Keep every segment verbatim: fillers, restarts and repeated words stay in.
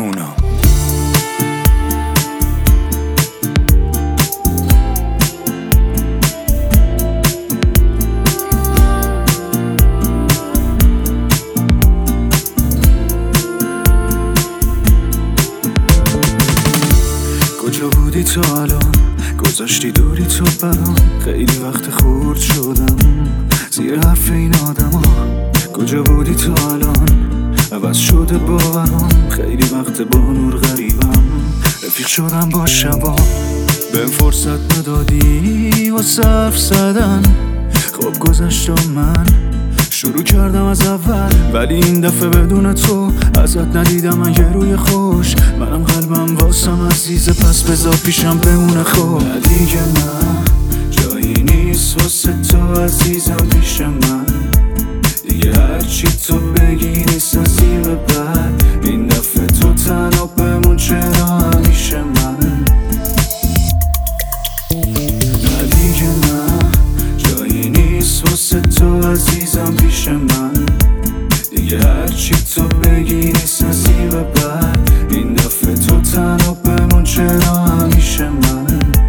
اونا. کجا بودی تو الان؟ گذاشتی دوری تو برام. خیلی وقت خورد شدم زیر حرف این آدم ها. کجا بودی تو الان؟ عوض شده باورم. خیلی وقت با نور غریبم. رفیق شدم با شبا. بهم فرصت ندادی و صرف زدن. خوب گذشت و من شروع کردم از اول، ولی این دفعه بدون تو ازت ندیدم من یه روی خوش. منم قلبم واسم عزیزه، پس بذار پیشم بمونه. خوب نه دیگه نه، جایی نیست واسه تو عزیزم پیش من. دیگه هرچی تو بگی نیست از این به بعد. این دفعه تو تنها بمون، چرا همیشه من. نه دیگه نه، جایی نیست واسه تو عزیزم پیش من. دیگه هرچی تو بگی نیست از این به بعد. این دفعه تو تنها بمون، چرا همیشه من.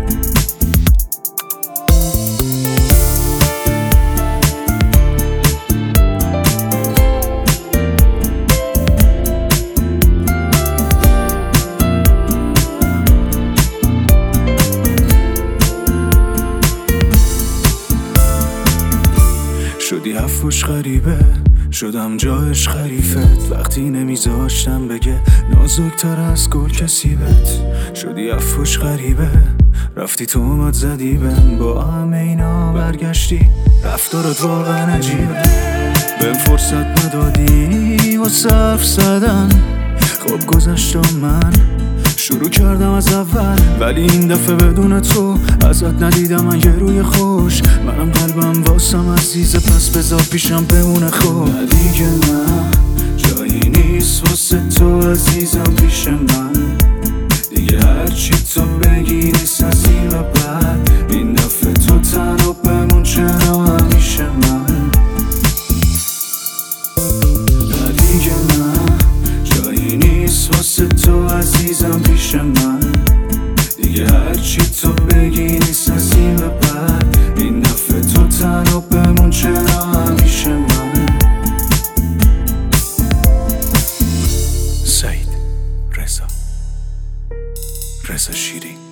شدی حرفش غریبه، شدم جایش خریفت. وقتی نمیذاشتم بگه نازکتر از گل کسیبت. شدی حرفش غریبه، رفتی تو اومد زدی بهم. با همه اینا برگشتی، رفتارت واقعا عجیبه. بهم فرصت ندادی و صرف زدن. خوب گذشت و من شروع کردم از اول، ولی این دفعه بدون تو ازت ندیدم من یه روی خوش. منم قلبم واسم عزیزه، پس بذار پیشم بمونه. خوب نه دیگه نه، جایی نیست واسه تو عزیزم پیش من. دیگه هرچی تو بگی نیست از این به بعد. این دفعه تو تنها بمون، چرا همیشه من. نه دیگه نه، جایی نیست واسه تو عزیزم پیش من. دیگه هرچی تو بگی نیست از این به بعد. این دفعه تو تنها بمون، چرا همیشه من. سعید رضا رضا شیرین.